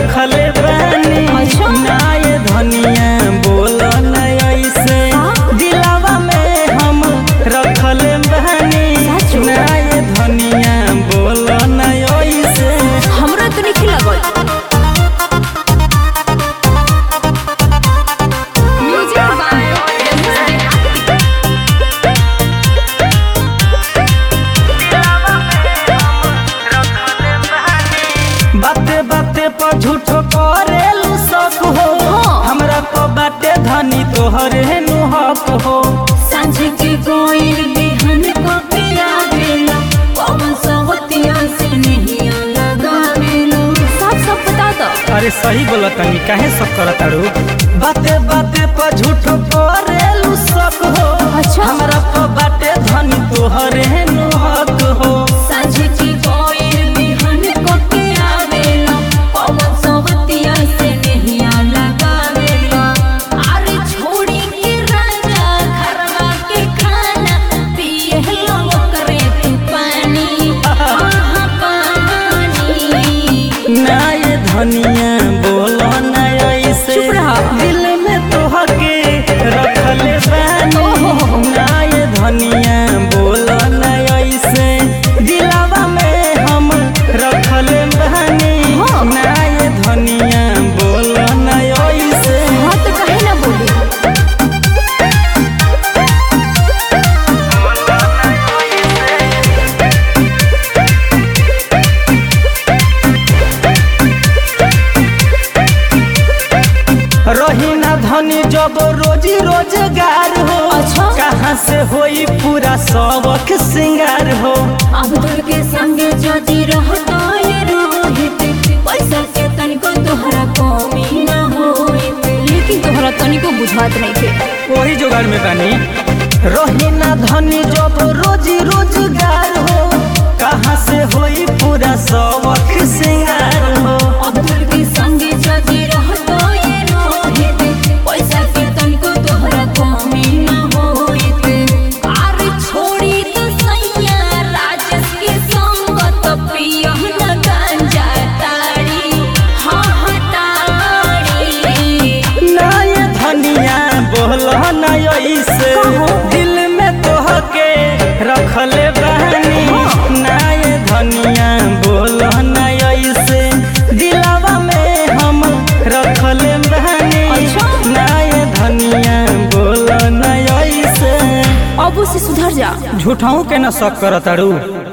रखले बानी। ना ये धनिया बोल न ऐसे दिलावा में हम रखले बानी। ना ये धनिया बोल न ऐसे हमरा तो नहीं लगल। बाते बाते पर झूठो करेलू शक हो। हमरा को बाटे धनी तोहरे नु हक हो। सांझ के कोई बिहन को पिया गेला पवन सवतिया से नहीं लगावेलो। सब बता दो। अरे सही बोला तनी काहे सब करत तारू। बाते बाते पर झूठो करेलू शक हो। हमरा को बाटे धनी तोहरे नु हक हो। सांझ के कोई बिहन को पिया गेला पवन सवतिया से नहीं लगावेलो। अरे छोड़ी के राजा घरवा के खाना पिए लो करे तू पानी। पानी ना ये धनिया बोलो ना ऐसे दिल में तोहके रखले बानी। ना ये धनिया बोलो ना ऐसे दिलावा में हम रखले बानी। ना ये धनिया बोलो ना ऐसे हाँ तो कहे ना बोली। रही ना धनी जब रोजी रोजगार हो। कहाँ से होई पूरा सबक सिंगार हो। अब्दुल के संगे जदी रहता ये रोहित पैसा के तनिको तोहरा कमी ना होइत। लेकिन तोहरा तनिको बुझात नहीं थे। वही जुगाड़ में बानी। रही ना धनी जब रोजी रोजगार हो। कहाँ से होई पूरा सबक सिंगार हो। अब्दुल के संगे जदी रहता ये रोहित पैसा के तनिको तोहरा कमी ना होइत। अरे छोड़ी तो सैया राजेश के संग तो पिया ना गांजा ताड़ी। हाँ हटाड़ी ना ये धनिया बोलो ना ऐसे दिल में तोहके रखले बानी। ना ये धनिया बोलो ना ऐसे दिलावा में हम रखले बानी। ना ये धनिया बोलो ना ऐसे अब उसे सुधर जा। झूठाऊ के ना शक करतारू।